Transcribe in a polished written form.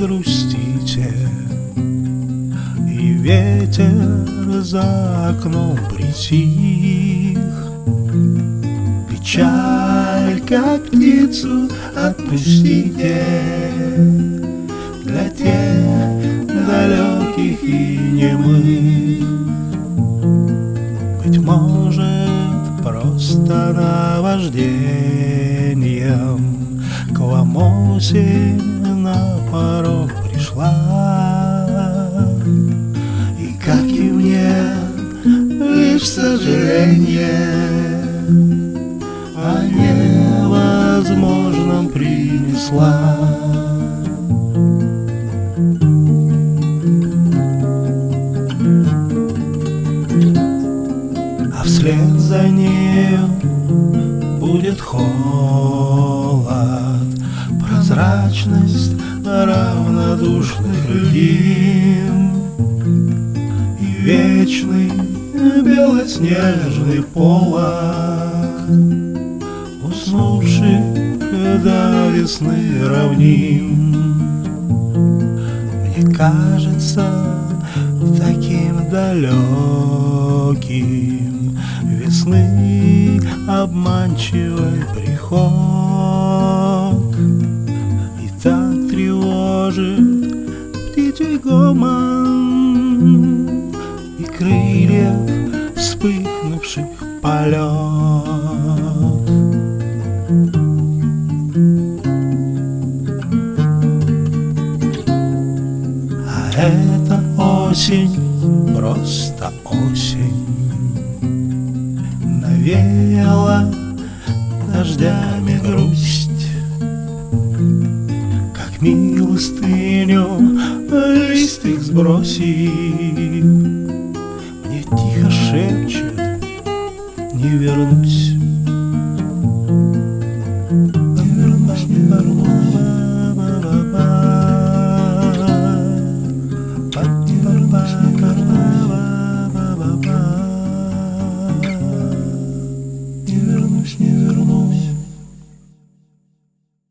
грустите, и ветер за окном притих. Печаль, как птицу, отпустите для тех далеких и немых. Быть может, просто наваждением к вам осень на порог пришла. И как и мне, лишь сожаление о невозможном принесла. А вслед за нею будет холод, прозрачность равнодушных льдин и вечный белоснежный полог уснувших до весны равнин. Мне кажется таким далеким весны обманчивый приход, и так тревожит птичий гомон и крыльев вспыхнувших полет. А это осень, просто осень, навеяла дождями грусть, как милостыню лист их сбросив, мне тихо шепчет: не вернусь.